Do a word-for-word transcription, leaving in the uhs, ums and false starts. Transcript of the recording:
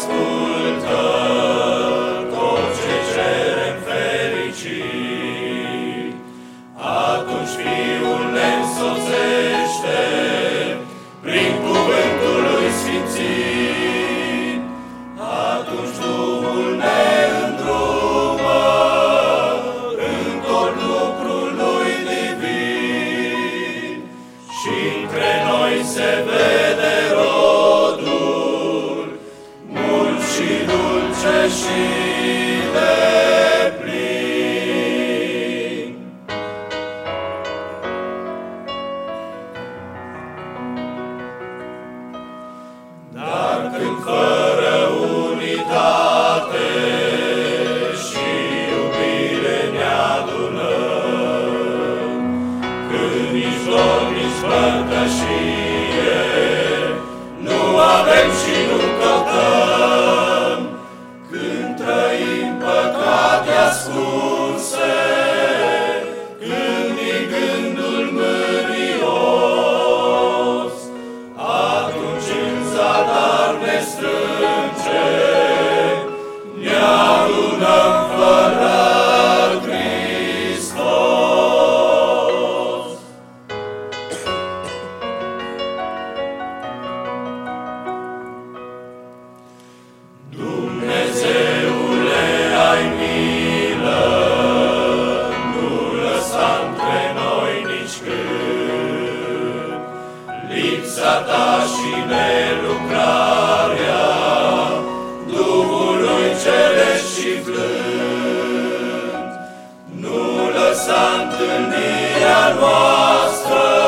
ascultă tot ce cerem fericit. Atunci Fiul ne însoțește prin cuvântul lui sfințit. Atunci Duhul ne îndrumă în tot lucrul lui divin și între noi se vede rodul mult și dulce și deplin. Dar când fără unitate și iubire ne adunăm, când nici dor, nici părtășie nu avem și nu căutăm, când trăim păcate ascunse, când e gândul mânios, atunci în zadar ne strânge, ne adunăm fără Hristos. Dumnezeule, ai milă, nu lăsa între noi nici când lipsa ta și nelucrarea Duhului Celest și Blând. Nu lăsa întâlnirea noastră